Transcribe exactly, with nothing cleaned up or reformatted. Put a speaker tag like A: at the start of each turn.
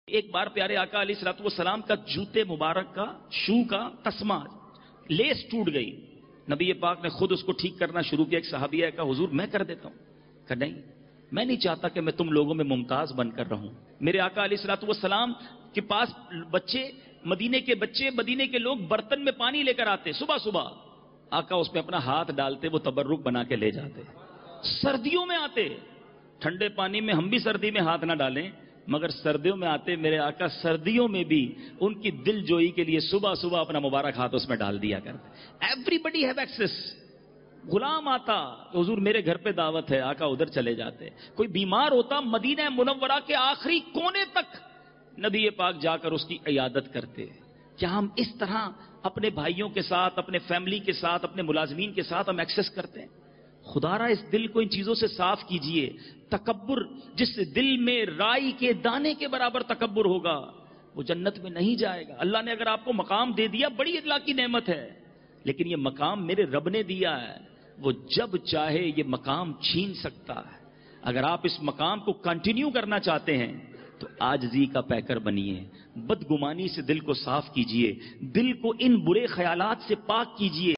A: ایک بار پیارے آقا علیہ الصلوۃ والسلام کا جوتے مبارک کا شو کا تسمہ لیس ٹوٹ گئی. نبی پاک نے خود اس کو ٹھیک کرنا شروع کیا. ایک صحابیہ ہے، کہا حضور میں کر دیتا ہوں. کہ نہیں، میں نہیں چاہتا کہ میں تم لوگوں میں ممتاز بن کر رہوں. میرے آقا علیہ الصلوۃ والسلام کے پاس بچے، مدینے کے بچے، مدینے کے لوگ برتن میں پانی لے کر آتے صبح صبح. آقا اس میں اپنا ہاتھ ڈالتے، وہ تبرک بنا کے لے جاتے. سردیوں میں آتے، ٹھنڈے پانی میں ہم بھی سردی میں ہاتھ نہ ڈالیں، مگر سردیوں میں آتے میرے آقا، سردیوں میں بھی ان کی دل جوئی کے لیے صبح صبح اپنا مبارک ہاتھ اس میں ڈال دیا کرتے. Everybody have access. غلام آتا، حضور میرے گھر پہ دعوت ہے، آقا ادھر چلے جاتے. کوئی بیمار ہوتا، مدینہ منورہ کے آخری کونے تک نبی پاک جا کر اس کی عیادت کرتے. کیا ہم اس طرح اپنے بھائیوں کے ساتھ، اپنے فیملی کے ساتھ، اپنے ملازمین کے ساتھ ہم ایکسس کرتے ہیں؟ خدا را اس دل کو ان چیزوں سے صاف کیجئے. تکبر، جس دل میں رائی کے دانے کے برابر تکبر ہوگا، وہ جنت میں نہیں جائے گا. اللہ نے اگر آپ کو مقام دے دیا، بڑی اللہ کی نعمت ہے، لیکن یہ مقام میرے رب نے دیا ہے، وہ جب چاہے یہ مقام چھین سکتا ہے. اگر آپ اس مقام کو کنٹینیو کرنا چاہتے ہیں تو عاجزی کا پیکر بنیے، بدگمانی سے دل کو صاف کیجئے، دل کو ان برے خیالات سے پاک کیجئے.